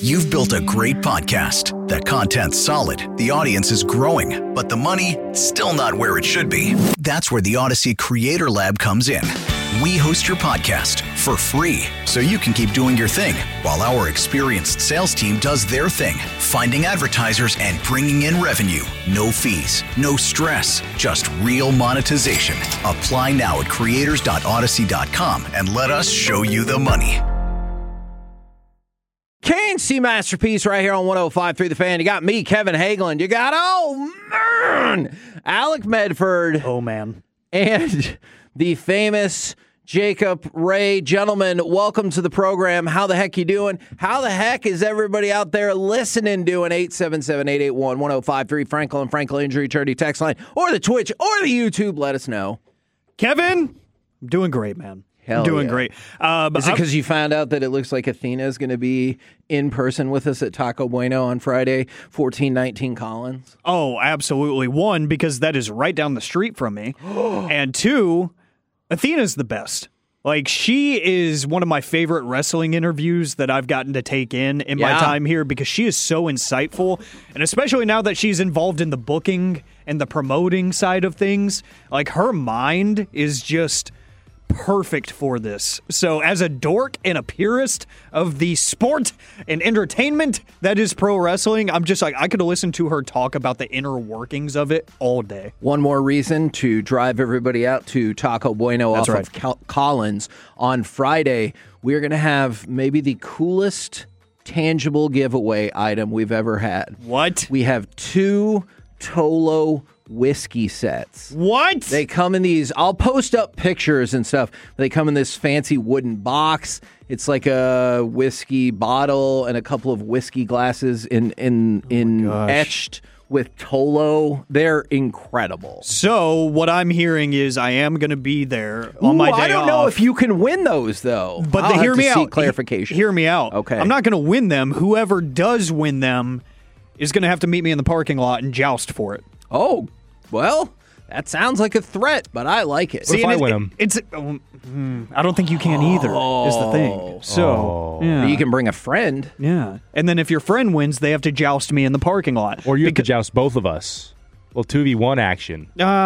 You've built a great podcast. The content's solid, the audience is growing, but the money, still not where it should be. That's where the Odyssey Creator Lab comes in. We host your podcast for free, so you can keep doing your thing, while our experienced sales team does their thing, finding advertisers and bringing in revenue. No fees, no stress, just real monetization. Apply now at creators.odyssey.com and let us show you the money. K&C Masterpiece right here on 105.3 The Fan. You got me, Kevin Hagelin. You got, Alec Medford. Oh, man. And the famous Jacob Ray. Gentlemen, welcome to the program. How the heck you doing? How the heck is everybody out there listening doing? 877-881-1053, Franklin Injury Charity text line, or the Twitch, or the YouTube. Let us know. Kevin, I'm doing great, man. Hell I'm doing yeah. great. Is it because you found out that it looks like Athena is going to be in person with us at Taco Bueno on Friday, 1419 Collins? Oh, absolutely. One, because that is right down the street from me. And two, Athena's the best. Like, she is one of my favorite wrestling interviews that I've gotten to take in my time here, because she is so insightful. And especially now that she's involved in the booking and the promoting side of things, like, her mind is just perfect for this. So as a dork and a purist of the sport and entertainment that is pro wrestling, I'm just like, I could listen to her talk about the inner workings of it all day. One more reason to drive everybody out to Taco Bueno of Collins on Friday. We're going to have maybe the coolest tangible giveaway item we've ever had. What? We have 2 Tolo whiskey sets. What? They come in these, I'll post up pictures and stuff. They come in this fancy wooden box. It's like a whiskey bottle and a couple of whiskey glasses etched with Tolo. They're incredible. So what I'm hearing is I am going to be there on my day off. I don't know if you can win those, though. But hear me out. Clarification. Hear me out. Okay. I'm not going to win them. Whoever does win them is going to have to meet me in the parking lot and joust for it. Oh, well, that sounds like a threat, but I like it. What if I win them? I don't think you can either, is the thing. So, yeah. You can bring a friend. Yeah. And then if your friend wins, they have to joust me in the parking lot. Or you have to joust both of us. Well, 2v1 action.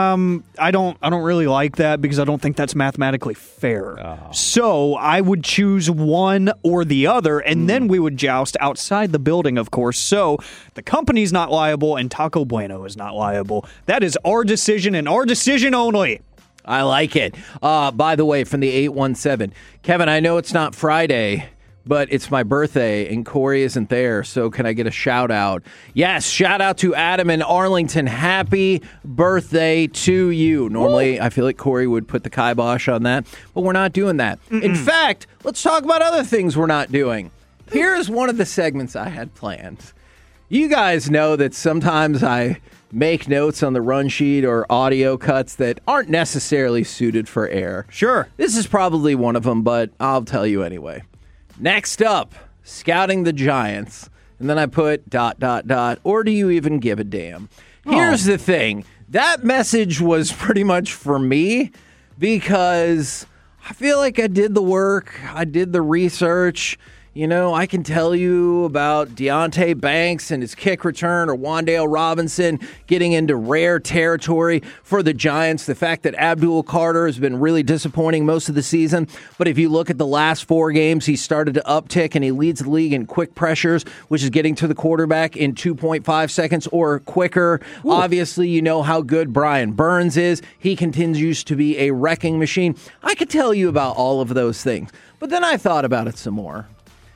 I don't really like that, because I don't think that's mathematically fair. Oh. So I would choose one or the other, and then we would joust outside the building, of course. So the company's not liable, and Taco Bueno is not liable. That is our decision, and our decision only. I like it. By the way, from the 817, Kevin, I know it's not Friday, but it's my birthday, and Corey isn't there, so can I get a shout-out? Yes, shout-out to Adam in Arlington. Happy birthday to you. Normally, I feel like Corey would put the kibosh on that, but we're not doing that. In fact, let's talk about other things we're not doing. Here's one of the segments I had planned. You guys know that sometimes I make notes on the run sheet or audio cuts that aren't necessarily suited for air. Sure. This is probably one of them, but I'll tell you anyway. Next up, scouting the Giants. And then I put ... or do you even give a damn? Here's the thing. That message was pretty much for me, because I feel like I did the work. I did the research. You know, I can tell you about Deonte Banks and his kick return, or Wan'Dale Robinson getting into rare territory for the Giants. The fact that Abdul Carter has been really disappointing most of the season. But if you look at the last 4 games, he started to uptick, and he leads the league in quick pressures, which is getting to the quarterback in 2.5 seconds or quicker. Ooh. Obviously, you know how good Brian Burns is. He continues to be a wrecking machine. I could tell you about all of those things. But then I thought about it some more.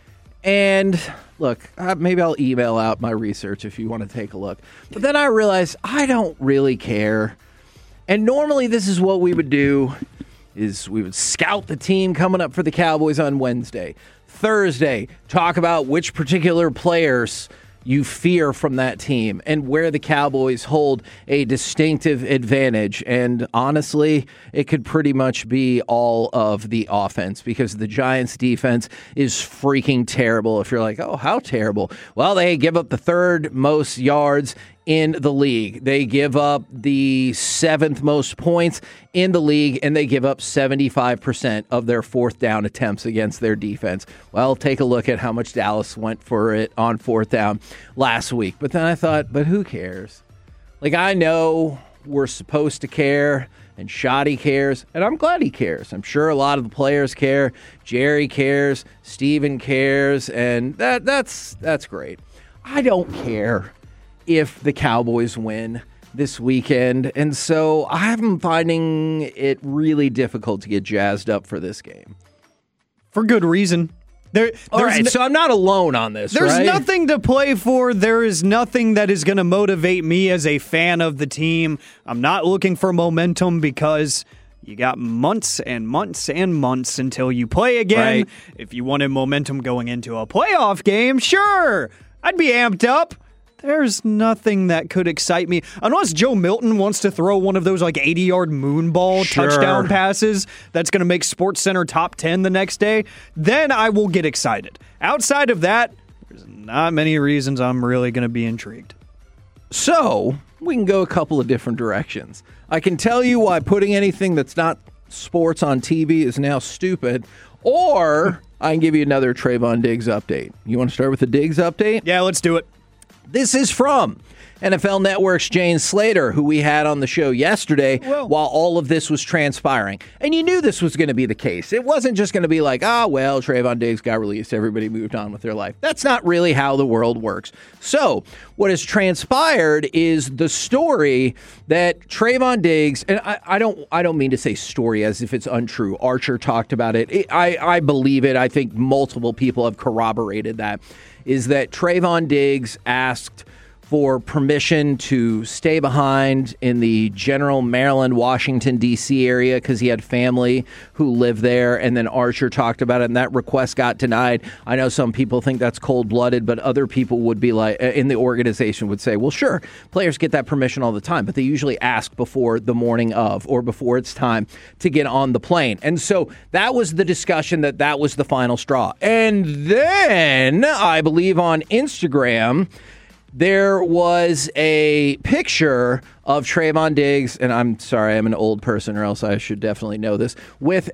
And look, maybe I'll email out my research if you want to take a look. But then I realized I don't really care. And normally this is what we would do, is we would scout the team coming up for the Cowboys on Wednesday. Thursday, talk about which particular players you fear from that team and where the Cowboys hold a distinctive advantage. And honestly, it could pretty much be all of the offense, because the Giants defense is freaking terrible. If you're like, oh, how terrible? Well, they give up the 3rd most yards in the league. They give up the 7th most points in the league, and they give up 75% of their fourth down attempts against their defense. Well, take a look at how much Dallas went for it on fourth down last week. But then I thought, but who cares? Like, I know we're supposed to care, and Shoddy cares, and I'm glad he cares. I'm sure a lot of the players care. Jerry cares. Steven cares, and that's great. I don't care if the Cowboys win this weekend, and so I'm finding it really difficult to get jazzed up for this game. For good reason. All right, so I'm not alone on this, There's right? nothing to play for. There is nothing that is going to motivate me as a fan of the team. I'm not looking for momentum because you got months and months and months until you play again. Right. If you wanted momentum going into a playoff game, sure, I'd be amped up. There's nothing that could excite me. Unless Joe Milton wants to throw one of those 80-yard moonball touchdown passes that's going to make SportsCenter top 10 the next day, then I will get excited. Outside of that, there's not many reasons I'm really going to be intrigued. So, we can go a couple of different directions. I can tell you why putting anything that's not sports on TV is now stupid, or I can give you another Trayvon Diggs update. You want to start with the Diggs update? Yeah, let's do it. This is from NFL Network's Jane Slater, who we had on the show yesterday while all of this was transpiring. And you knew this was going to be the case. It wasn't just going to be like, Trayvon Diggs got released, everybody moved on with their life. That's not really how the world works. So what has transpired is the story that Trayvon Diggs, and I don't mean to say story as if it's untrue. Archer talked about it. I believe it. I think multiple people have corroborated that, is that Trayvon Diggs asked for permission to stay behind in the general Maryland, Washington, D.C. area because he had family who lived there, and then Archer talked about it, and that request got denied. I know some people think that's cold-blooded, but other people would be like, in the organization would say, well, sure, players get that permission all the time, but they usually ask before the morning of or before it's time to get on the plane. And so that was the discussion, that was the final straw. And then, I believe on Instagram, there was a picture of Trayvon Diggs, and I'm sorry, I'm an old person, or else I should definitely know this, with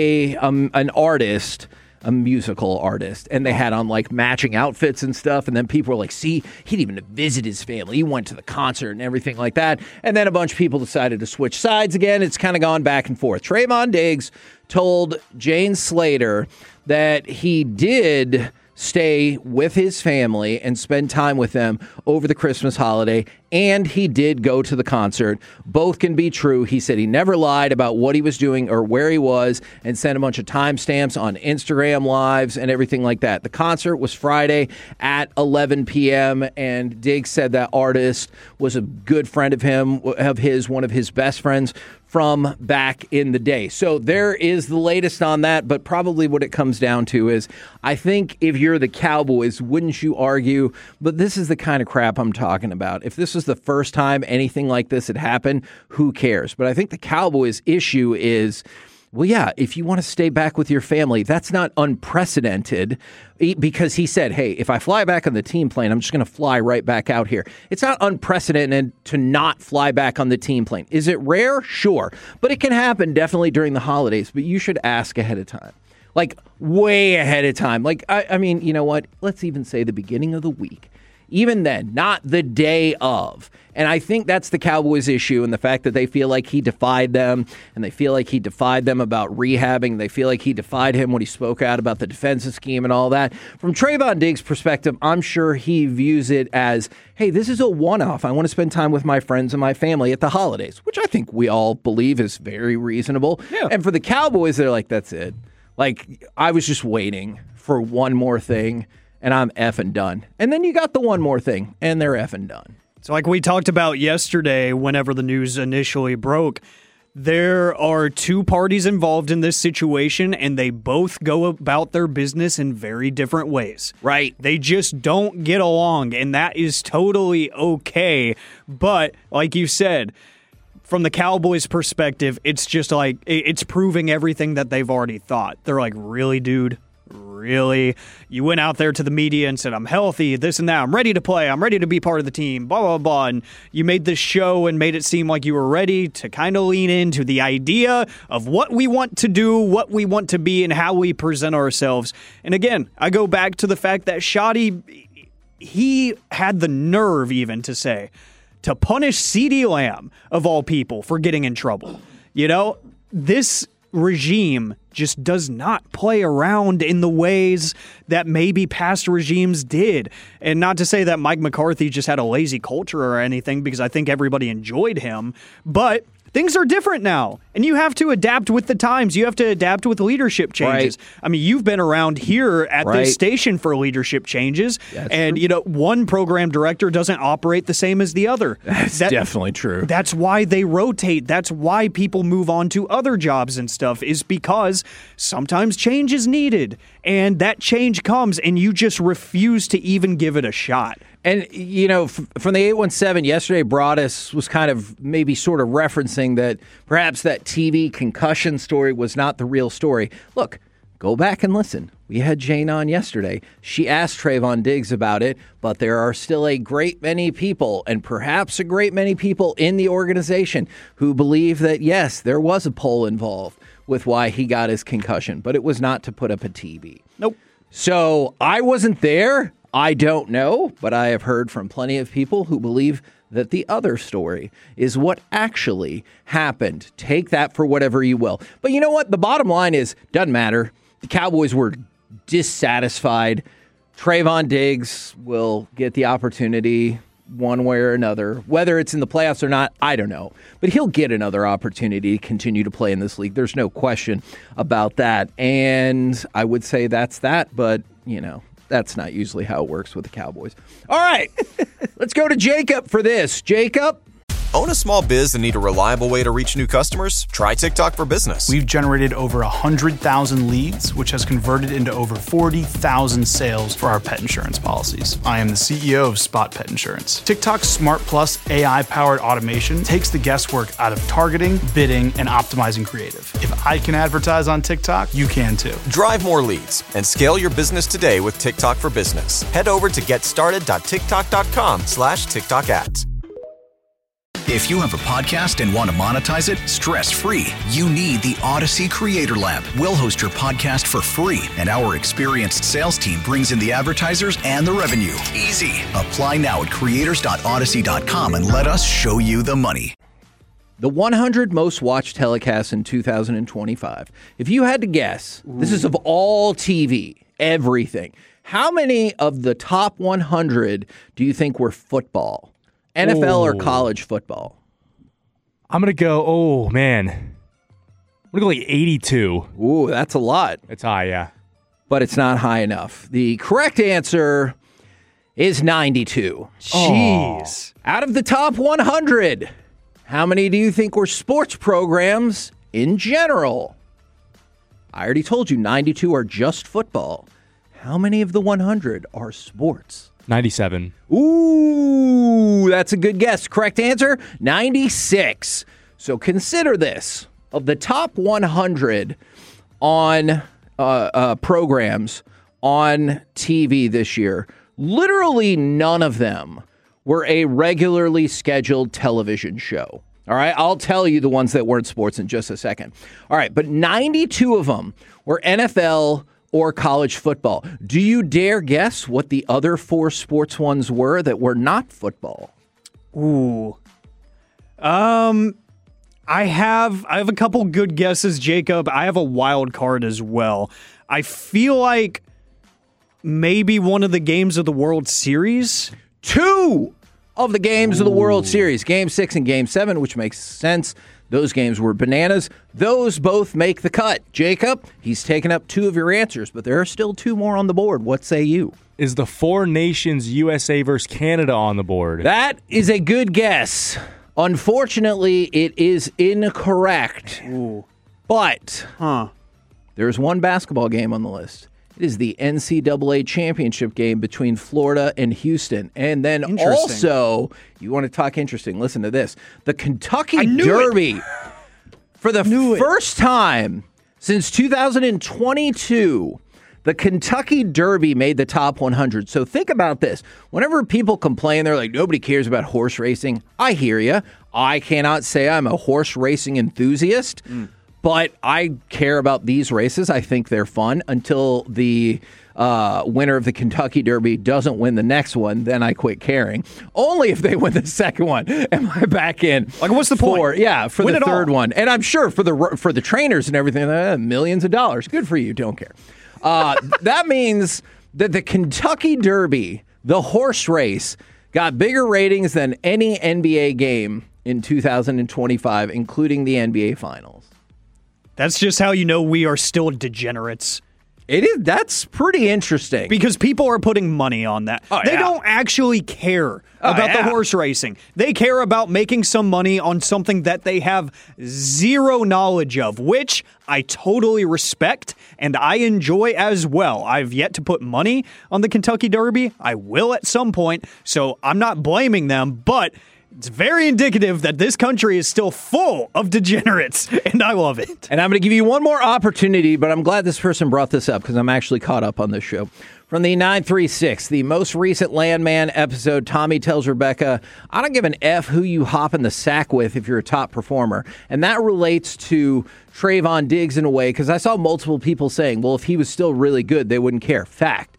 an artist, a musical artist, and they had on matching outfits and stuff, and then people were like, see, he didn't even visit his family, he went to the concert and everything like that, and then a bunch of people decided to switch sides again. It's kind of gone back and forth. Trayvon Diggs told Jane Slater that he did stay with his family and spend time with them over the Christmas holiday, and he did go to the concert. Both can be true. He said he never lied about what he was doing or where he was, and sent a bunch of timestamps on Instagram Lives and everything like that. The concert was Friday at 11 p.m., and Diggs said that artist was a good friend of his, one of his best friends from back in the day. So there is the latest on that, but probably what it comes down to is, I think if you're the Cowboys, wouldn't you argue, but this is the kind of crap I'm talking about. If this was the first time anything like this had happened, who cares? But I think the Cowboys' issue is, well, yeah, if you want to stay back with your family, that's not unprecedented, because he said, hey, if I fly back on the team plane, I'm just going to fly right back out here. It's not unprecedented to not fly back on the team plane. Is it rare? Sure. But it can happen definitely during the holidays, but you should ask ahead of time. Way ahead of time. I mean, you know what? Let's even say the beginning of the week. Even then, not the day of. And I think that's the Cowboys' issue, and the fact that they feel like he defied them, and they feel like he defied them about rehabbing. They feel like he defied him when he spoke out about the defensive scheme and all that. From Trayvon Diggs' perspective, I'm sure he views it as, hey, this is a one-off. I want to spend time with my friends and my family at the holidays, which I think we all believe is very reasonable. Yeah. And for the Cowboys, they're like, that's it. I was just waiting for one more thing, and I'm effing done. And then you got the one more thing, and they're effing done. So like we talked about yesterday, whenever the news initially broke, there are two parties involved in this situation, and they both go about their business in very different ways. Right. They just don't get along, and that is totally okay. But like you said, from the Cowboys' perspective, it's just it's proving everything that they've already thought. They're like, really, dude? Really? You went out there to the media and said, I'm healthy, this and that, I'm ready to play, I'm ready to be part of the team, blah, blah, blah. And you made this show and made it seem like you were ready to kind of lean into the idea of what we want to do, what we want to be, and how we present ourselves. And again, I go back to the fact that Shotty, he had the nerve even to say, to punish CeeDee Lamb, of all people, for getting in trouble. You know, this regime just does not play around in the ways that maybe past regimes did. And not to say that Mike McCarthy just had a lazy culture or anything, because I think everybody enjoyed him, but things are different now, and you have to adapt with the times. You have to adapt with leadership changes. Right. I mean, you've been around here at this station for leadership changes, and you know, one program director doesn't operate the same as the other. That's definitely true. That's why they rotate. That's why people move on to other jobs and stuff, is because sometimes change is needed, and that change comes, and you just refuse to even give it a shot. And, you know, from the 817 yesterday, Broadus was kind of maybe sort of referencing that perhaps that TV concussion story was not the real story. Look, go back and listen. We had Jane on yesterday. She asked Trayvon Diggs about it, but there are still a great many people, and perhaps a great many people in the organization, who believe that, yes, there was a poll involved with why he got his concussion, but it was not to put up a TV. Nope. So I wasn't there. I don't know, but I have heard from plenty of people who believe that the other story is what actually happened. Take that for whatever you will. But you know what? The bottom line is, doesn't matter. The Cowboys were dissatisfied. Trayvon Diggs will get the opportunity one way or another. Whether it's in the playoffs or not, I don't know. But he'll get another opportunity to continue to play in this league. There's no question about that. And I would say that's that, but, you know, that's not usually how it works with the Cowboys. All right, let's go to Jacob for this. Jacob? Own a small biz and need a reliable way to reach new customers? Try TikTok for Business. We've generated over 100,000 leads, which has converted into over 40,000 sales for our pet insurance policies. I am the CEO of Spot Pet Insurance. TikTok's Smart Plus AI-powered automation takes the guesswork out of targeting, bidding, and optimizing creative. If I can advertise on TikTok, you can too. Drive more leads and scale your business today with TikTok for Business. Head over to getstarted.tiktok.com/TikTok ads. If you have a podcast and want to monetize it stress-free, you need the Odyssey Creator Lab. We'll host your podcast for free, and our experienced sales team brings in the advertisers and the revenue. Easy. Apply now at creators.odyssey.com and let us show you the money. The 100 most watched telecasts in 2025. If you had to guess, this is of all TV, everything. How many of the top 100 do you think were football? NFL or college football? I'm going to go, I'm going to go like 82. Ooh, that's a lot. It's high, yeah. But it's not high enough. The correct answer is 92. Jeez. Out of the top 100, how many do you think were sports programs in general? I already told you 92 are just football. How many of the 100 are sports? 97. Ooh, that's a good guess. Correct answer, 96. So consider this. Of the top 100 on programs on TV this year, literally none of them were a regularly scheduled television show. All right, I'll tell you the ones that weren't sports in just a second. All right, but 92 of them were NFL or college football. Do you dare guess what the other 4 sports ones were that were not football? Ooh. I have a couple good guesses, Jacob. I have a wild card as well. I feel like maybe one of the games of the World Series. 2 of the games of the World Series, Game 6 and Game 7, which makes sense. Those games were bananas. Those both make the cut. Jacob, he's taken up 2 of your answers, but there are still 2 more on the board. What say you? Is the 4 nations USA versus Canada on the board? That is a good guess. Unfortunately, it is incorrect. Ooh. But there's one basketball game on the list. It is the NCAA championship game between Florida and Houston. And then also, you want to talk interesting, listen to this. The Kentucky Derby. For the first time since 2022, The Kentucky Derby made the top 100. So think about this. Whenever people complain, they're like, nobody cares about horse racing. I hear you. I cannot say I'm a horse racing enthusiast, but I care about these races. I think they're fun until the winner of the Kentucky Derby doesn't win the next one. Then I quit caring. Only if they win the second one am I back in. Like, what's the point? Yeah, for Win the it third all. one. And I'm sure for the trainers and everything, millions of dollars. Good for you. Don't care. That means that the Kentucky Derby, the horse race, got bigger ratings than any NBA game in 2025, including the NBA Finals. That's just how you know we are still degenerates. It is. That's pretty interesting. Because people are putting money on that. Oh, they yeah. don't actually care about the horse racing. They care about making some money on something that they have zero knowledge of, which I totally respect and I enjoy as well. I've yet to put money on the Kentucky Derby. I will at some point, so I'm not blaming them, but it's very indicative that this country is still full of degenerates, and I love it. And I'm going to give you one more opportunity, but I'm glad this person brought this up because I'm actually caught up on this show. From the 936, the most recent Landman episode, Tommy tells Rebecca, I don't give an F who you hop in the sack with if you're a top performer. And that relates to Trayvon Diggs in a way, because I saw multiple people saying, well, if he was still really good, they wouldn't care. Fact.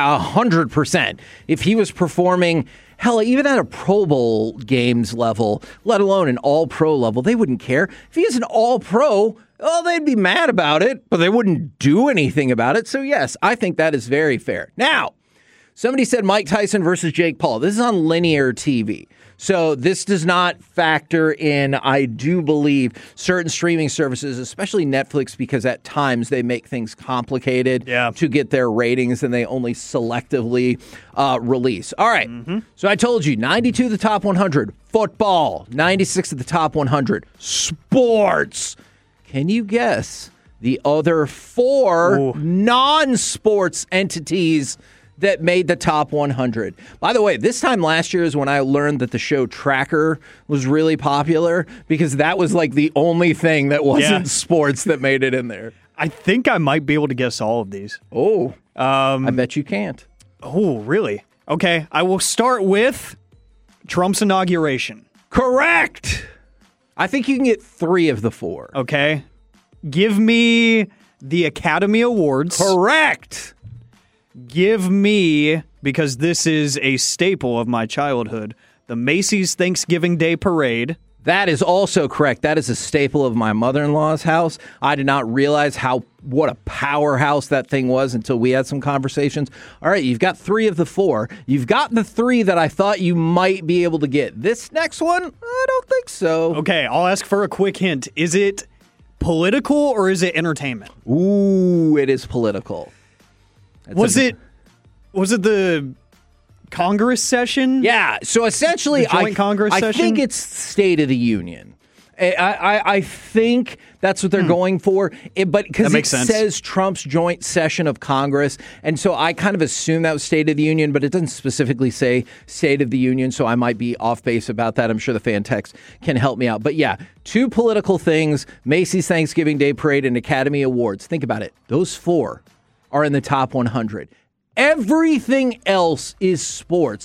100%. If he was performing, hell, even at a Pro Bowl games level, let alone an all-pro level, they wouldn't care. If he is an all-pro, well, they'd be mad about it, but they wouldn't do anything about it. So, yes, I think that is very fair. Now, somebody said Mike Tyson versus Jake Paul. This is on linear TV. So this does not factor in, I do believe, certain streaming services, especially Netflix, because at times they make things complicated to get their ratings and they only selectively release. All right. So I told you, 92 of the top 100, football. 96 of the top 100, sports. Can you guess the other four non-sports entities that made the top 100? By the way, this time last year is when I learned that the show Tracker was really popular because that was like the only thing that wasn't sports that made it in there. I think I might be able to guess all of these. Oh, I bet you can't. Oh, really? Okay, I will start with Trump's inauguration. Correct. I think you can get 3 of the 4. Okay. Give me the Academy Awards. Correct. Give me, because this is a staple of my childhood, the Macy's Thanksgiving Day Parade. That is also correct. That is a staple of my mother-in-law's house. I did not realize what a powerhouse that thing was until we had some conversations. All right, you've got 3 of the 4. You've got the 3 that I thought you might be able to get. This next one, I don't think so. Okay, I'll ask for a quick hint. Is it political or is it entertainment? Ooh, it is political. Was it the Congress session? Yeah. So essentially, The joint Congress I session? think it's State of the Union. I think that's what they're going for. But because it says Trump's joint session of Congress, and so I kind of assume that was State of the Union, but it doesn't specifically say State of the Union, so I might be off base about that. I'm sure the fan text can help me out. But yeah, 2 political things: Macy's Thanksgiving Day Parade and Academy Awards. Think about it; those 4 are in the top 100. Everything else is sports.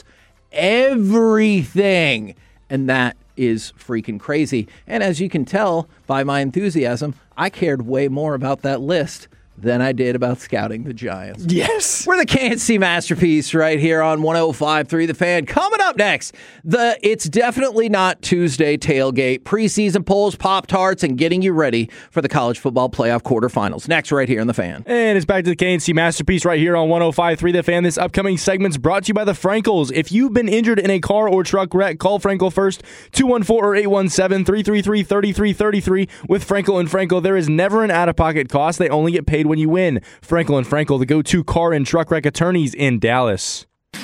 Everything. And that is freaking crazy. And as you can tell by my enthusiasm, I cared way more about that list than I did about scouting the Giants. Yes. We're the KNC Masterpiece right here on 105.3 The Fan. Coming up next, the It's Definitely Not Tuesday tailgate, preseason polls, Pop-Tarts, and getting you ready for the college football playoff quarterfinals. Next right here on The Fan. And it's back to the KNC Masterpiece right here on 105.3 The Fan. This upcoming segment's brought to you by the Frankels. If you've been injured in a car or truck wreck, call Frankel first, 214 or 817-333-3333. With Frankel and Frankel, there is never an out-of-pocket cost. They only get paid when you win. Frankel and Frankel, the go-to car and truck wreck attorneys in Dallas.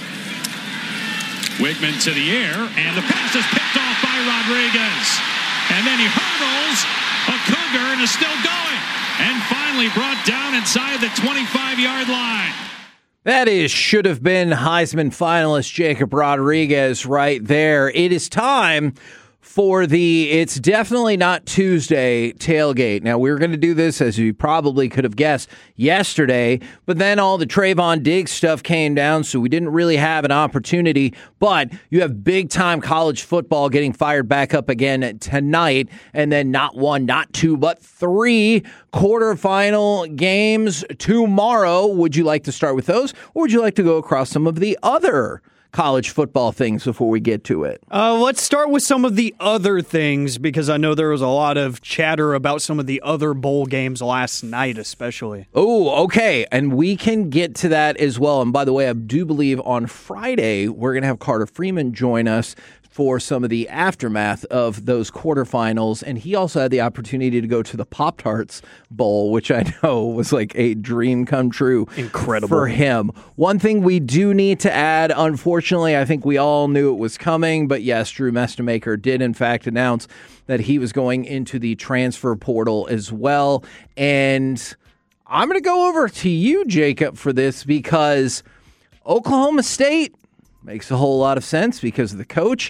Wigman to the air, and the pass is picked off by Rodriguez. And then he hurdles a Cougar and is still going. And finally brought down inside the 25-yard line. That should have been Heisman finalist Jacob Rodriguez right there. It is time for the It's Definitely Not Tuesday tailgate. Now, we were going to do this, as you probably could have guessed, yesterday, but then all the Trayvon Diggs stuff came down, so we didn't really have an opportunity. But you have big-time college football getting fired back up again tonight, and then not one, not two, but three quarterfinal games tomorrow. Would you like to start with those, or would you like to go across some of the other college football things before we get to it? Let's start with some of the other things, because I know there was a lot of chatter about some of the other bowl games last night, especially. Oh, okay. And we can get to that as well. And by the way, I do believe on Friday, we're going to have Carter Freeman join us for some of the aftermath of those quarterfinals. And he also had the opportunity to go to the Pop-Tarts Bowl, which I know was like a dream come true. Incredible. For him. One thing we do need to add, unfortunately, I think we all knew it was coming, but yes, Drew Mestemaker did in fact announce that he was going into the transfer portal as well. And I'm going to go over to you, Jacob, for this, because Oklahoma State makes a whole lot of sense because of the coach.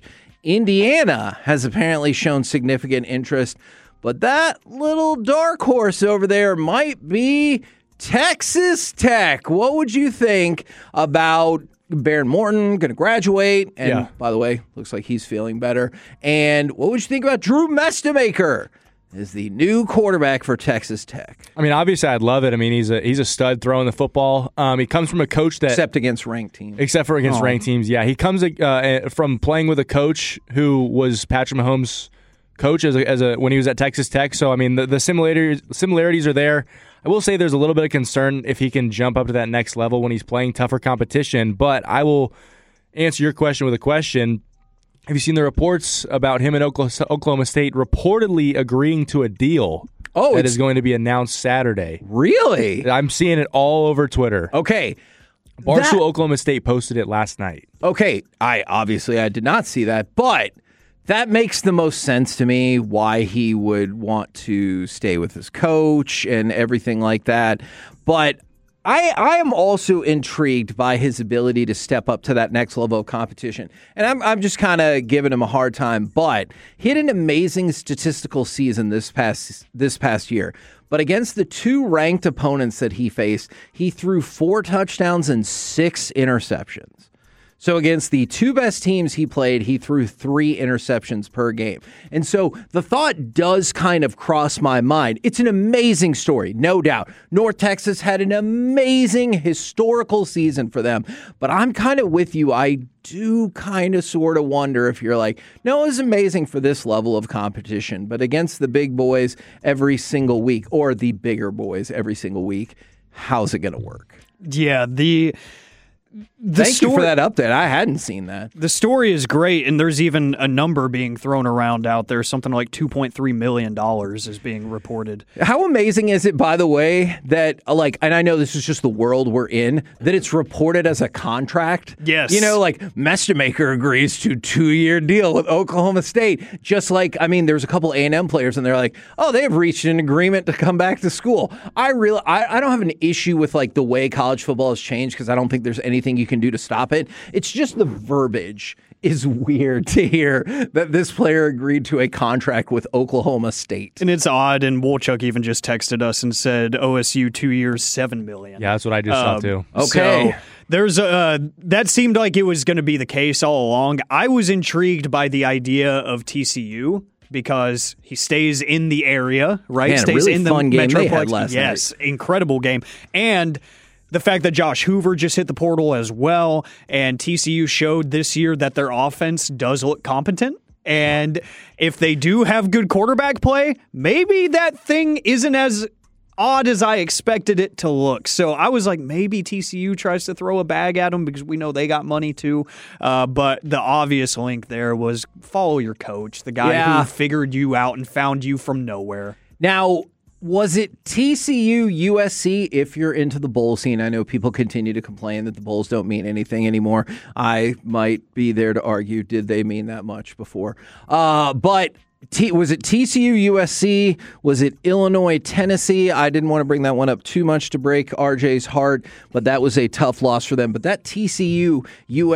Indiana has apparently shown significant interest, but that little dark horse over there might be Texas Tech. What would you think about Baron Morton going to graduate? And by the way, looks like he's feeling better. And what would you think about Drew Mestemaker as the new quarterback for Texas Tech? I mean, obviously, I'd love it. I mean, he's a stud throwing the football. He comes from a coach that, except against ranked teams. Except for against ranked teams, yeah. He comes from playing with a coach who was Patrick Mahomes' coach when he was at Texas Tech. So I mean, the similarities are there. I will say there's a little bit of concern if he can jump up to that next level when he's playing tougher competition. But I will answer your question with a question. Have you seen the reports about him and Oklahoma State reportedly agreeing to a deal that is going to be announced Saturday? Really? I'm seeing it all over Twitter. Okay. Barstool Oklahoma State posted it last night. Okay. I did not see that, but that makes the most sense to me why he would want to stay with his coach and everything like that. But I am also intrigued by his ability to step up to that next level of competition. And I'm just kind of giving him a hard time, but he had an amazing statistical season this past year. But against the two ranked opponents that he faced, he threw 4 touchdowns and 6 interceptions. So against the two best teams he played, he threw 3 interceptions per game. And so the thought does kind of cross my mind. It's an amazing story, no doubt. North Texas had an amazing historical season for them. But I'm kind of with you. I do kind of sort of wonder if you're like, no, it's amazing for this level of competition. But against the big boys every single week, or the bigger boys every single week, how's it going to work? Yeah, Thank you for that update. I hadn't seen that. The story is great, and there's even a number being thrown around out there. Something like $2.3 million is being reported. How amazing is it, by the way, that, and I know this is just the world we're in, that it's reported as a contract? Yes. You know, Mestemaker agrees to a 2-year deal with Oklahoma State. Just like, there's a couple A&M players, and they're like, oh, they have reached an agreement to come back to school. I don't have an issue with, the way college football has changed, because I don't think there's anything you can do to stop it. It's just the verbiage is weird to hear that this player agreed to a contract with Oklahoma State. And it's odd, and Wolchuk even just texted us and said OSU 2 years, $7 million. Yeah, that's what I just saw too. Okay. So there's that seemed like it was going to be the case all along. I was intrigued by the idea of TCU because he stays in the area, right? Man, Stays really in the fun game they had Metroplex. last Yes, night. incredible game. And the fact that Josh Hoover just hit the portal as well, and TCU showed this year that their offense does look competent. And if they do have good quarterback play, maybe that thing isn't as odd as I expected it to look. So I was like, maybe TCU tries to throw a bag at them because we know they got money too. But the obvious link there was follow your coach, the guy who figured you out and found you from nowhere. Now, was it TCU, USC, if you're into the bowl scene? I know people continue to complain that the bowls don't mean anything anymore. I might be there to argue, did they mean that much before? But Was it TCU, USC? Was it Illinois, Tennessee? I didn't want to bring that one up too much to break RJ's heart, but that was a tough loss for them. But that TCU,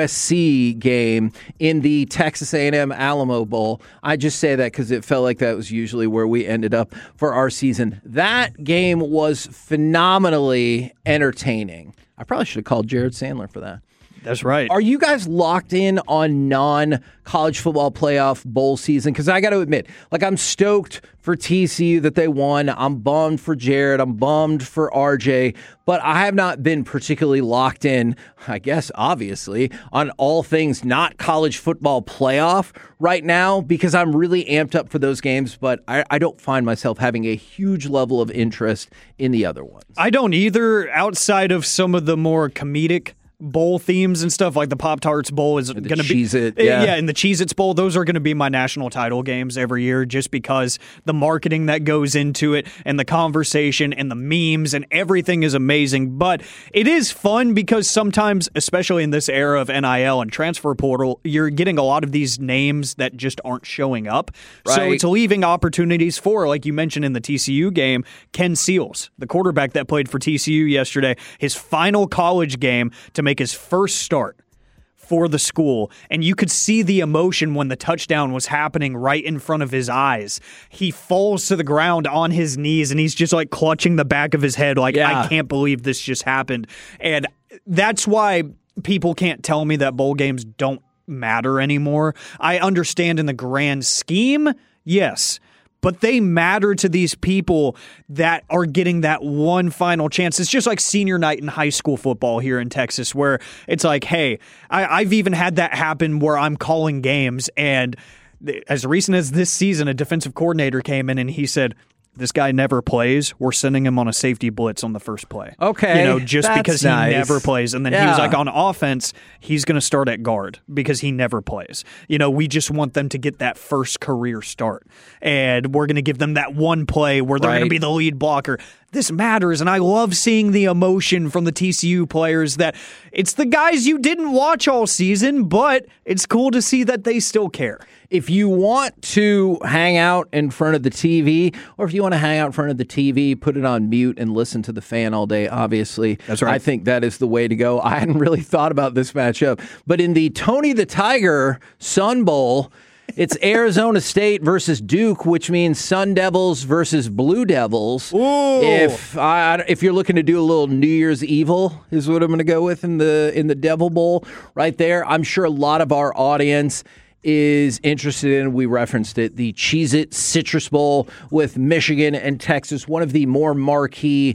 USC game in the Texas A&M Alamo Bowl, I just say that because it felt like that was usually where we ended up for our season. That game was phenomenally entertaining. I probably should have called Jared Sandler for that. That's right. Are you guys locked in on non-college football playoff bowl season? Because I got to admit, I'm stoked for TCU that they won. I'm bummed for Jared. I'm bummed for RJ. But I have not been particularly locked in, I guess, obviously, on all things not college football playoff right now because I'm really amped up for those games. But I don't find myself having a huge level of interest in the other ones. I don't either, outside of some of the more comedic bowl themes and stuff, like the Pop-Tarts Bowl is going to be Cheez-It, and the Cheez-Its Bowl. Those are going to be my national title games every year just because the marketing that goes into it and the conversation and the memes and everything is amazing. But it is fun because sometimes, especially in this era of NIL and transfer portal, you're getting a lot of these names that just aren't showing up. Right. So it's leaving opportunities for, like you mentioned in the TCU game, Ken Seals, the quarterback that played for TCU yesterday, his final college game to make his first start for the school, and you could see the emotion when the touchdown was happening right in front of his eyes. He falls to the ground on his knees, and he's just clutching the back of his head I can't believe this just happened. And that's why people can't tell me that bowl games don't matter anymore. I understand in the grand scheme, yes, but they matter to these people that are getting that one final chance. It's just like senior night in high school football here in Texas, where it's like, hey, I've even had that happen where I'm calling games, and as recent as this season, a defensive coordinator came in and he said, this guy never plays. We're sending him on a safety blitz on the first play. Okay. Just because he never plays. And then he was like, on offense, he's going to start at guard because he never plays. We just want them to get that first career start. And we're going to give them that one play where they're going to be the lead blocker. This matters, and I love seeing the emotion from the TCU players that it's the guys you didn't watch all season, but it's cool to see that they still care. If you want to hang out in front of the TV, or if you want to hang out in front of the TV, put it on mute and listen to the fan all day, obviously. That's right. I think that is the way to go. I hadn't really thought about this matchup, but in the Tony the Tiger Sun Bowl, it's Arizona State versus Duke, which means Sun Devils versus Blue Devils. Ooh. If you're looking to do a little New Year's Evil, is what I'm going to go with in the Devil Bowl right there. I'm sure a lot of our audience is interested in, we referenced it, the Cheez-It Citrus Bowl with Michigan and Texas, one of the more marquee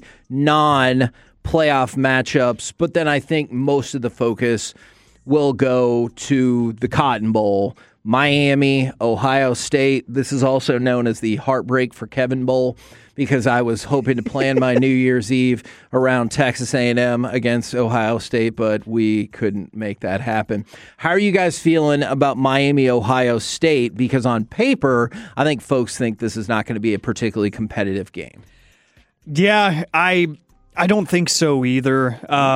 non-playoff matchups. But then I think most of the focus will go to the Cotton Bowl. Miami, Ohio State. This is also known as the Heartbreak for Kevin Bowl because I was hoping to plan my New Year's Eve around Texas A&M against Ohio State, but we couldn't make that happen. How are you guys feeling about Miami, Ohio State? Because on paper, I think folks think this is not going to be a particularly competitive game. Yeah, I don't think so either.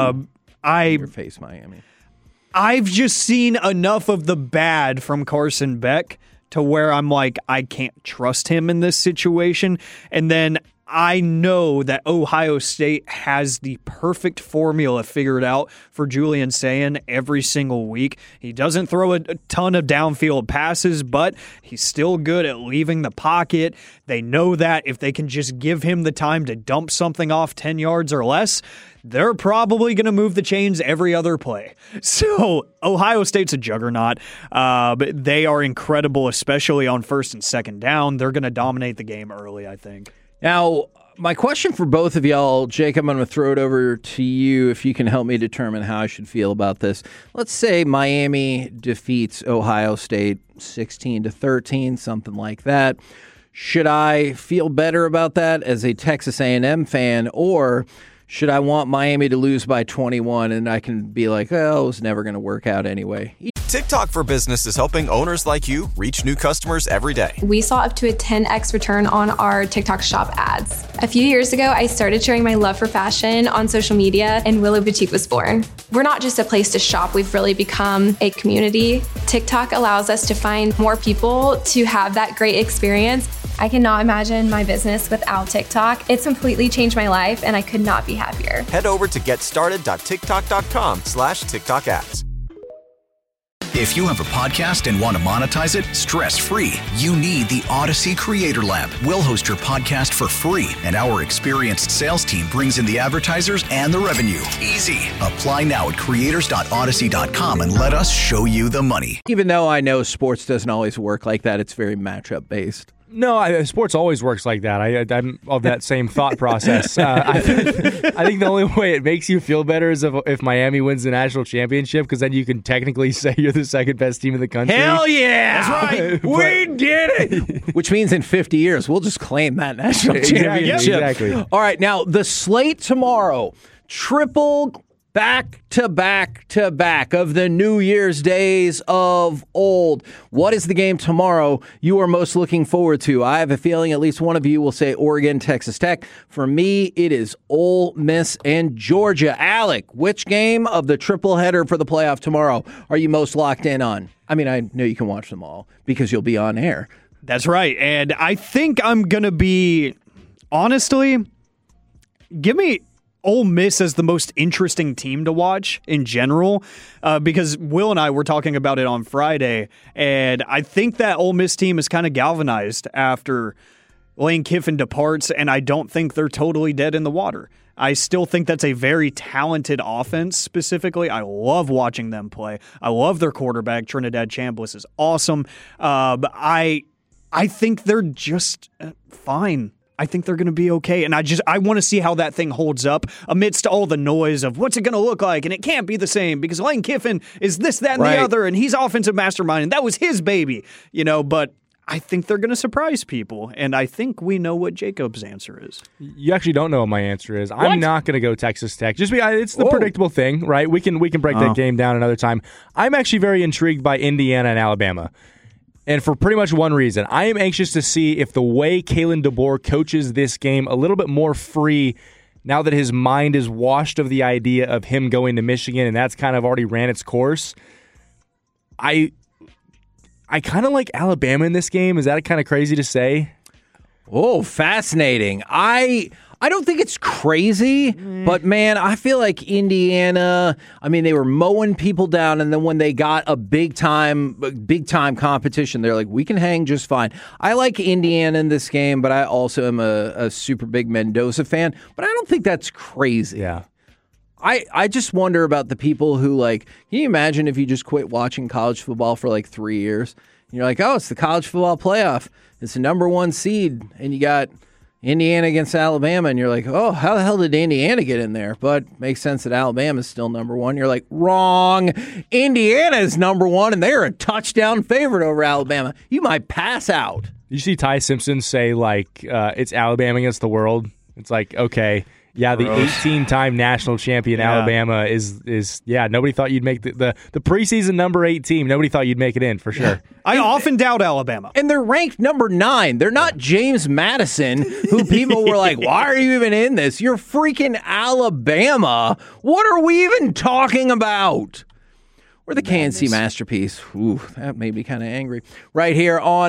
Your face, Miami. I've just seen enough of the bad from Carson Beck to where I'm like, I can't trust him in this situation. And then I know that Ohio State has the perfect formula figured out for Julian Sayin every single week. He doesn't throw a ton of downfield passes, but he's still good at leaving the pocket. They know that if they can just give him the time to dump something off 10 yards or less, they're probably going to move the chains every other play. So Ohio State's a juggernaut. But they are incredible, especially on first and second down. They're going to dominate the game early, I think. Now, my question for both of y'all, Jake, I'm going to throw it over to you if you can help me determine how I should feel about this. Let's say Miami defeats Ohio State 16-13, something like that. Should I feel better about that as a Texas A&M fan, or should I want Miami to lose by 21 and I can be like, oh, it was never going to work out anyway? TikTok for Business is helping owners like you reach new customers every day. We saw up to a 10x return on our TikTok shop ads. A few years ago, I started sharing my love for fashion on social media, and Willow Boutique was born. We're not just a place to shop, we've really become a community. TikTok allows us to find more people to have that great experience. I cannot imagine my business without TikTok. It's completely changed my life, and I could not be happier. Head over to getstarted.tiktok.com/TikTok ads. If you have a podcast and want to monetize it stress-free, you need the Odyssey Creator Lab. We'll host your podcast for free, and our experienced sales team brings in the advertisers and the revenue. Easy. Apply now at creators.odyssey.com and let us show you the money. Even though I know sports doesn't always work like that, it's very matchup-based. No, sports always works like that. I'm of that same thought process. I think the only way it makes you feel better is if Miami wins the national championship, because then you can technically say you're the second best team in the country. Hell yeah! That's right. We did it! Which means in 50 years, we'll just claim that national championship. Exactly. All right, now the slate tomorrow. Triple back-to-back of the New Year's days of old. What is the game tomorrow you are most looking forward to? I have a feeling at least one of you will say Oregon, Texas Tech. For me, it is Ole Miss and Georgia. Alec, which game of the triple header for the playoff tomorrow are you most locked in on? I mean, I know you can watch them all because you'll be on air. That's right. And I think I'm going to be, honestly, give me Ole Miss as the most interesting team to watch in general, because Will and I were talking about it on Friday, and I think that Ole Miss team is kind of galvanized after Lane Kiffin departs, and I don't think they're totally dead in the water. I still think that's a very talented offense specifically. I love watching them play. I love their quarterback. Trinidad Chambliss is awesome. I think they're just fine. I think they're going to be okay, and I want to see how that thing holds up amidst all the noise of what's it going to look like, and it can't be the same because Lane Kiffin is this, that, and the other, and he's offensive mastermind, and that was his baby, but I think they're going to surprise people, and I think we know what Jacob's answer is. You actually don't know what my answer is. What? I'm not going to go Texas Tech. It's the predictable thing, right? We can break that game down another time. I'm actually very intrigued by Indiana and Alabama. And for pretty much one reason. I am anxious to see if the way Kalen DeBoer coaches this game a little bit more free now that his mind is washed of the idea of him going to Michigan, and that's kind of already ran its course. I kind of like Alabama in this game. Is that kind of crazy to say? Oh, fascinating. I don't think it's crazy, but man, I feel like Indiana, they were mowing people down, and then when they got a big time competition, they're like, we can hang just fine. I like Indiana in this game, but I also am a super big Mendoza fan, but I don't think that's crazy. Yeah. I just wonder about the people who, can you imagine if you just quit watching college football for 3 years? And you're like, oh, it's the college football playoff. It's the number one seed, and you got Indiana against Alabama, and you're like, oh, how the hell did Indiana get in there? But makes sense that Alabama's still number one. You're like, wrong. Indiana is number one, and they're a touchdown favorite over Alabama. You might pass out. You see Ty Simpson say, it's Alabama against the world. It's like, okay, yeah, the 18-time national champion Alabama is nobody thought you'd make the preseason number 8 team. Nobody thought you'd make it in, for sure. I often doubt Alabama. And they're ranked number 9. They're not James Madison, who people were like, why are you even in this? You're freaking Alabama. What are we even talking about? We're the KNC Masterpiece. Ooh, that made me kind of angry. Right here on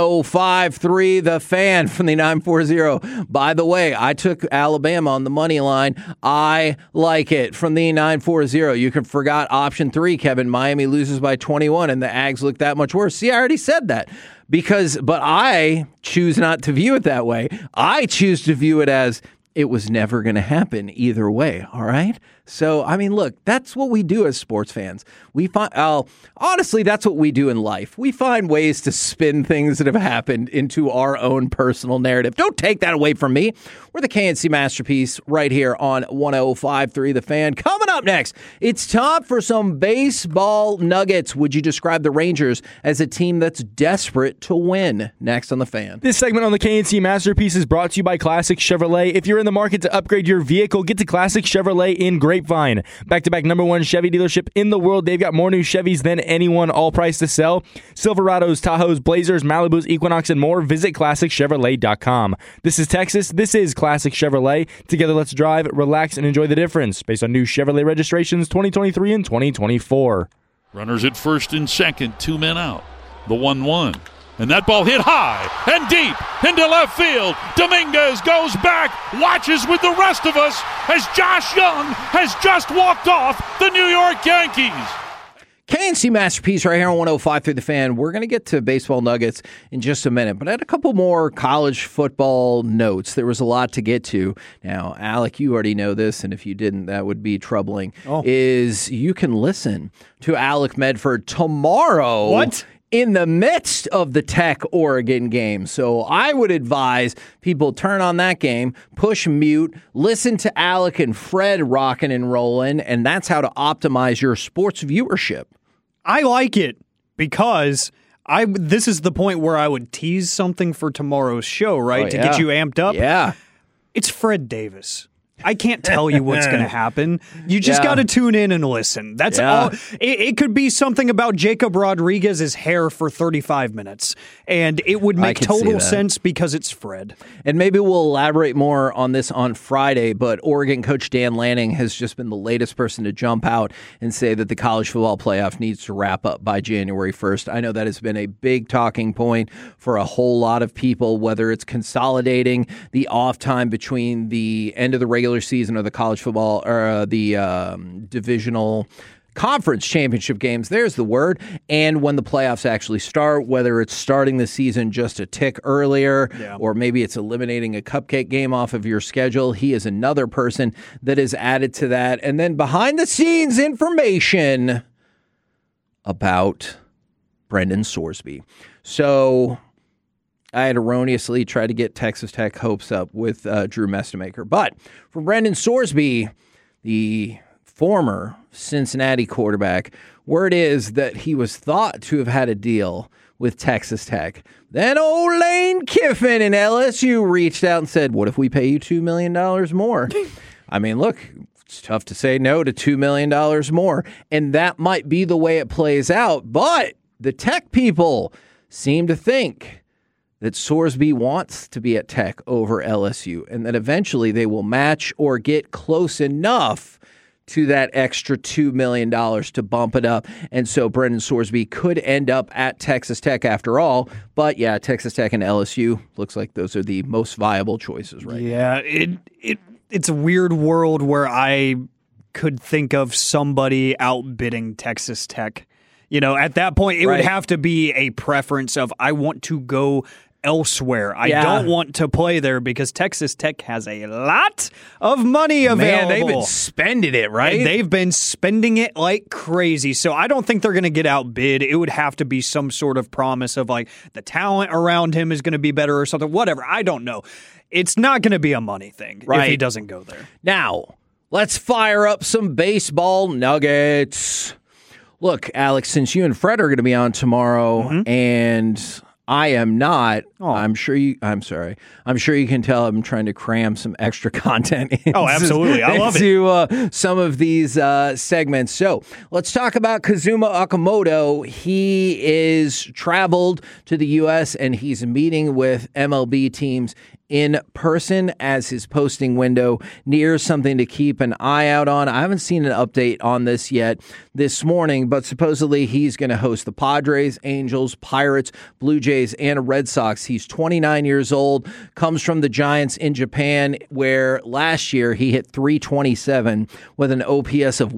105.3 The Fan from the 940. By the way, I took Alabama on the money line. I like it from the 940. You can forgot option 3, Kevin. Miami loses by 21, and the Ags look that much worse. See, I already said that. But I choose not to view it that way. I choose to view it as it was never going to happen either way, all right? So, look, that's what we do as sports fans. We find, honestly, that's what we do in life. We find ways to spin things that have happened into our own personal narrative. Don't take that away from me. We're the KNC Masterpiece right here on 105.3 The Fan. Coming up next, it's time for some baseball nuggets. Would you describe the Rangers as a team that's desperate to win? Next on The Fan. This segment on the KNC Masterpiece is brought to you by Classic Chevrolet. If you're in in the market to upgrade your vehicle, get to Classic Chevrolet in Grapevine. Back-to-back #1 Chevy dealership in the world. They've got more new Chevys than anyone, all priced to sell. Silverados, Tahoes, Blazers, Malibus, Equinox, and more. Visit ClassicChevrolet.com. This is Texas. This is Classic Chevrolet. Together, let's drive, relax, and enjoy the difference. Based on new Chevrolet registrations 2023 and 2024. Runners at first and second, 2 men out. The 1-1. And that ball hit high and deep into left field. Dominguez goes back, watches with the rest of us as Josh Young has just walked off the New York Yankees. KNC Masterpiece right here on 105 through the Fan. We're going to get to baseball nuggets in just a minute, but I had a couple more college football notes. There was a lot to get to. Now, Alec, you already know this, and if you didn't, that would be troubling, is you can listen to Alec Medford tomorrow. What? In the midst of the Tech-Oregon game. So I would advise people turn on that game, push mute, listen to Alec and Fred rocking and rolling, and that's how to optimize your sports viewership. I like it because this is the point where I would tease something for tomorrow's show, right? To get you amped up. Yeah. It's Fred Davis. I can't tell you what's going to happen. You just got to tune in and listen. That's all. It could be something about Jacob Rodriguez's hair for 35 minutes, and it would make total sense because it's Fred. And maybe we'll elaborate more on this on Friday, but Oregon coach Dan Lanning has just been the latest person to jump out and say that the college football playoff needs to wrap up by January 1st. I know that has been a big talking point for a whole lot of people, whether it's consolidating the off time between the end of the regular season or the college football or the divisional conference championship games, there's the word, and when the playoffs actually start, whether it's starting the season just a tick earlier or maybe it's eliminating a cupcake game off of your schedule. He is another person that is added to that. And then behind the scenes information about Brendan Sorsby. So I had erroneously tried to get Texas Tech hopes up with Drew Mestemaker. But for Brendan Sorsby, the former Cincinnati quarterback, word is that he was thought to have had a deal with Texas Tech. Then old Lane Kiffin and LSU reached out and said, what if we pay you $2 million more? I mean, look, it's tough to say no to $2 million more. And that might be the way it plays out. But the Tech people seem to think that Sorsby wants to be at Tech over LSU, and that eventually they will match or get close enough to that extra $2 million to bump it up. And so Brendan Sorsby could end up at Texas Tech after all. But yeah, Texas Tech and LSU looks like those are the most viable choices right now. Yeah, it's a weird world where I could think of somebody outbidding Texas Tech. You know, at that point, it would have to be a preference of I want to go elsewhere. I don't want to play there because Texas Tech has a lot of money available. Man, they've been spending it, right? And they've been spending it like crazy. So I don't think they're going to get outbid. It would have to be some sort of promise of like the talent around him is going to be better or something. Whatever. I don't know. It's not going to be a money thing if he doesn't go there. Now, let's fire up some baseball nuggets. Look, Alex, since you and Fred are going to be on tomorrow and I am not. I'm sure you can tell I'm trying to cram some extra content into, absolutely. I love it. Some of these segments. So let's talk about Kazuma Okamoto. He is traveled to the U.S. and he's meeting with MLB teams in person as his posting window nears something to keep an eye out on. I haven't seen an update on this yet this morning, but supposedly he's going to host the Padres, Angels, Pirates, Blue Jays, and Red Sox. He's 29 years old, comes from the Giants in Japan, where last year he hit .327 with an OPS of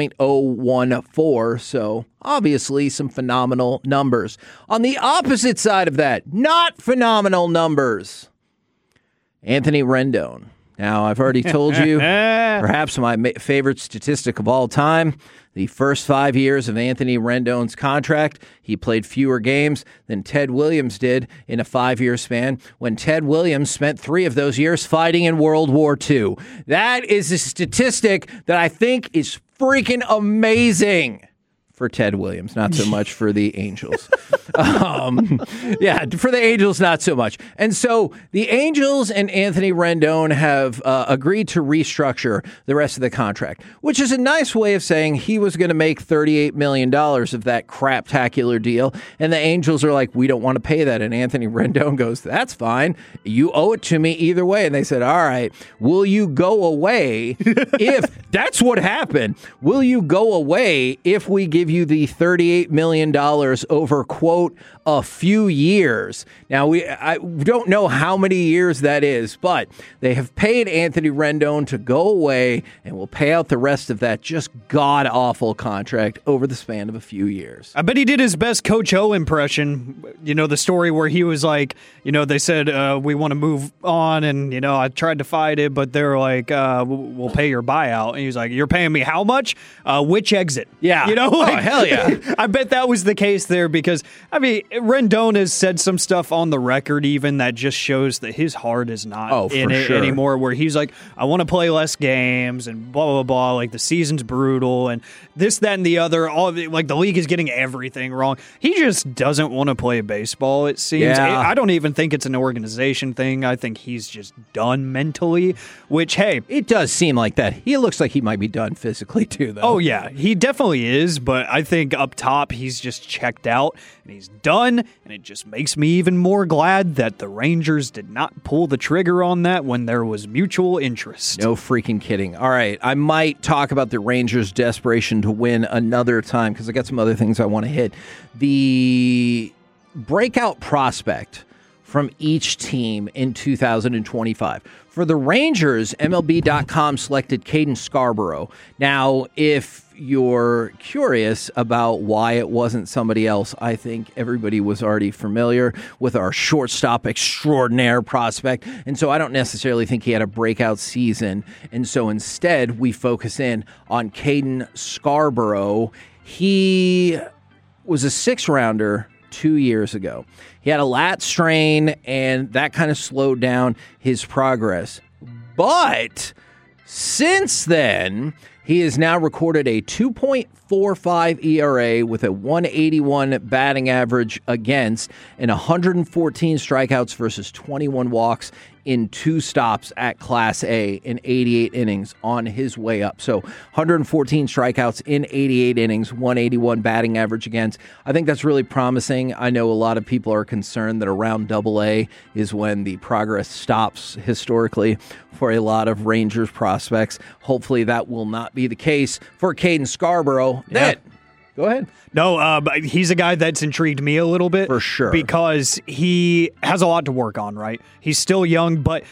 1.014. So obviously some phenomenal numbers. On the opposite side of that, not phenomenal numbers, Anthony Rendon. Now, I've already told you, perhaps my favorite statistic of all time, the first 5 years of Anthony Rendon's contract, he played fewer games than Ted Williams did in a 5-year span, when Ted Williams spent 3 of those years fighting in World War II. That is a statistic that I think is freaking amazing for Ted Williams, not so much for the Angels. Yeah, for the Angels, not so much. And so the Angels and Anthony Rendon have agreed to restructure the rest of the contract, which is a nice way of saying he was going to make $38 million of that craptacular deal. And the Angels are like, we don't want to pay that. And Anthony Rendon goes, that's fine. You owe it to me either way. And they said, all right, will you go away if that's what happened? Will you go away if we give you the $38 million over, quote, a few years? Now, I don't know how many years that is, but they have paid Anthony Rendon to go away and will pay out the rest of that just god-awful contract over the span of a few years. I bet he did his best Coach O impression. You know, the story where he was like, you know, they said, we want to move on, and, you know, I tried to fight it, but they're like, we'll pay your buyout. And he was like, you're paying me how much? Which exit? Yeah. You know, like, oh, hell yeah. I bet that was the case there because, I mean, Rendon has said some stuff on the record even that just shows that his heart is not in it anymore, where he's like, I want to play less games and blah, blah, blah. Like, the season's brutal and this, that, and the other. All of it, like, the league is getting everything wrong. He just doesn't want to play baseball, it seems. Yeah. I don't even think it's an organization thing. I think he's just done mentally, which, hey. It does seem like that. He looks like he might be done physically, too, though. Oh, yeah. He definitely is, but I think up top he's just checked out and he's done, and it just makes me even more glad that the Rangers did not pull the trigger on that when there was mutual interest. No freaking kidding. All right, I might talk about the Rangers' desperation to win another time because I got some other things I want to hit. The breakout prospect from each team in 2025. For the Rangers, MLB.com selected Caden Scarborough. Now, if you're curious about why it wasn't somebody else, I think everybody was already familiar with our shortstop extraordinaire prospect. And so I don't necessarily think he had a breakout season. And so instead, we focus in on Caden Scarborough. He was a 6th-rounder 2 years ago. He had a lat strain, and that kind of slowed down his progress. But since then, he has now recorded a 2.45 ERA with a 181 batting average against and 114 strikeouts versus 21 walks in 2 stops at Class A in 88 innings on his way up. So 114 strikeouts in 88 innings, 181 batting average against. I think that's really promising. I know a lot of people are concerned that around AA is when the progress stops historically for a lot of Rangers prospects. Hopefully that will not be the case for Caden Scarborough. Yeah. Go ahead. No, but he's a guy that's intrigued me a little bit. For sure. Because he has a lot to work on, right? He's still young, but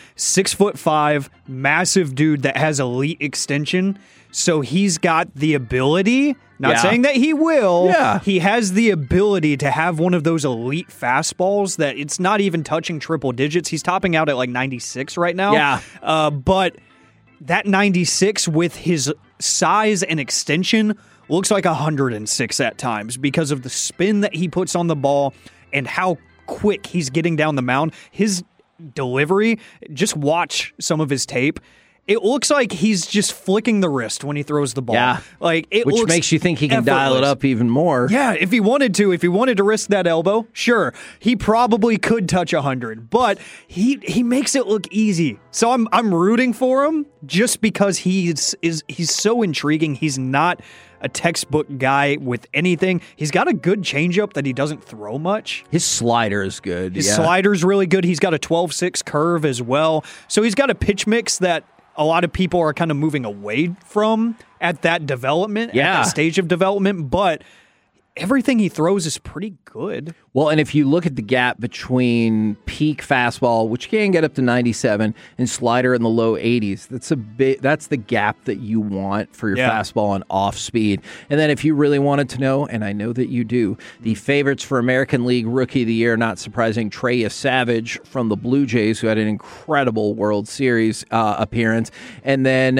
6'5", massive dude that has elite extension. So he's got the ability, not saying that he will, he has the ability to have one of those elite fastballs that it's not even touching triple digits. He's topping out at like 96 right now. Yeah. But that 96 with his size and extension looks like 106 at times because of the spin that he puts on the ball and how quick he's getting down the mound. His delivery, just watch some of his tape. It looks like he's just flicking the wrist when he throws the ball. Yeah. Like it Which looks makes you think he can dial it up even more. Yeah, if he wanted to risk that elbow, sure, he probably could touch 100. But he makes it look easy. So I'm rooting for him just because he's so intriguing. He's not a textbook guy with anything. He's got a good changeup that he doesn't throw much. His slider is good. His slider's really good. He's got a 12-6 curve as well. So he's got a pitch mix that a lot of people are kind of moving away from at that development, at that stage of development, but everything he throws is pretty good. Well, and if you look at the gap between peak fastball, which can get up to 97, and slider in the low 80s, that's the gap that you want for your fastball and off speed. And then if you really wanted to know, and I know that you do, the favorites for American League Rookie of the Year, not surprising, Trey Savage from the Blue Jays, who had an incredible World Series appearance, and then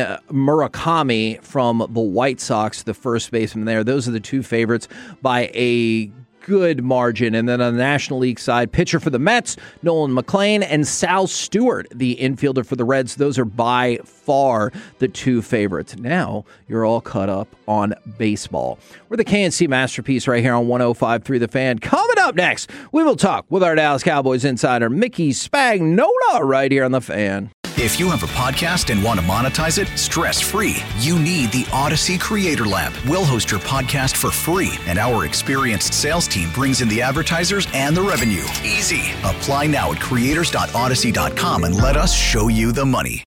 Murakami from the White Sox, the first baseman there. Those are the two favorites by a good margin. And then on the National League side, pitcher for the Mets, Nolan McLean, and Sal Stewart, the infielder for the Reds. Those are by far the two favorites. Now you're all caught up on baseball. We're the KNC Masterpiece right here on 105.3 The Fan. Coming up next, we will talk with our Dallas Cowboys insider, Mickey Spagnola, right here on The Fan. If you have a podcast and want to monetize it stress-free, you need the Odyssey Creator Lab. We'll host your podcast for free, and our experienced sales team brings in the advertisers and the revenue. Easy. Apply now at creators.odyssey.com and let us show you the money.